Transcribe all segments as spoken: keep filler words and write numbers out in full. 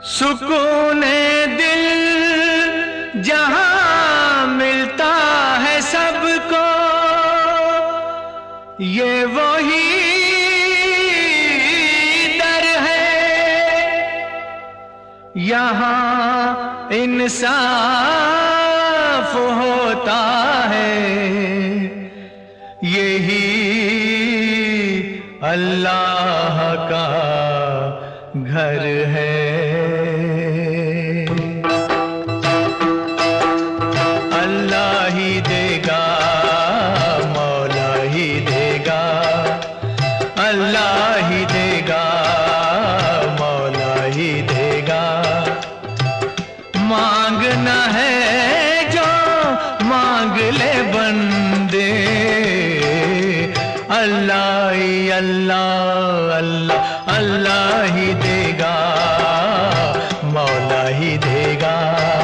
सुकून दिल जहां मिलता है सबको, ये वही दर है। यहाँ इंसाफ होता है, यही अल्लाह का घर है। अल्लाह ही देगा, मौला ही देगा, अल्लाह ही देगा, मौला ही देगा। मांगना है जो मांग ले बंदे, अल्लाह ही अल्लाह अल्लाह अल्लाह ही देगा, मौला ही देगा।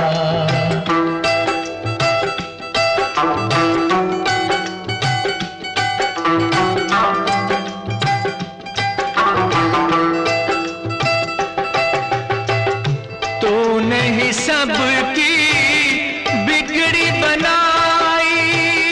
तूने ही सबकी बिगड़ी बनाई,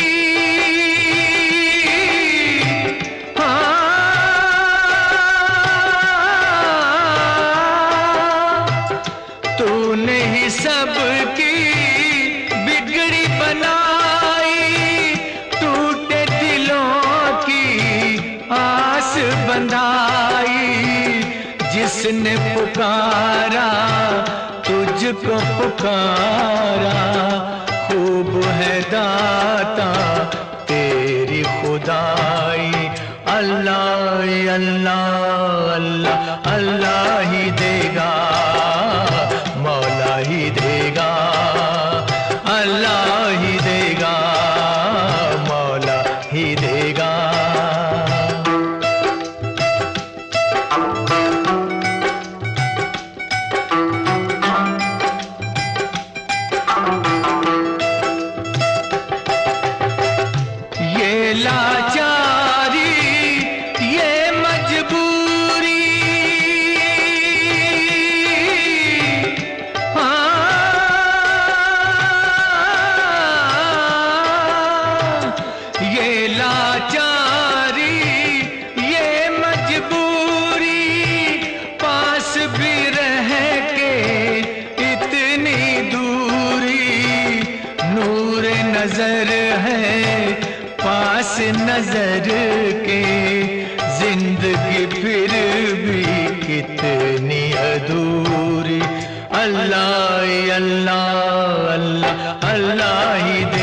तूने ही सबकी बिगड़ी बनाई। टूटे दिलों की आस बंधाई, जिसने पुकारा तुझको पुकारा। खूब है दाता तेरी खुदाई, अल्लाह अल्लाह अल्लाह अल्लाह ही देगा, मौला ही देगा, अल्लाह ही देगा, मौला ही देगा। ये लाचारी ये मजबूरी, ये लाचारी ये मजबूरी। पास भी रह के इतनी दूरी, नूर नजर है पास नजर के। जिंदगी फिर भी कितनी अधूरी, अल्लाह अल्लाह अल्लाह अल्लाह ही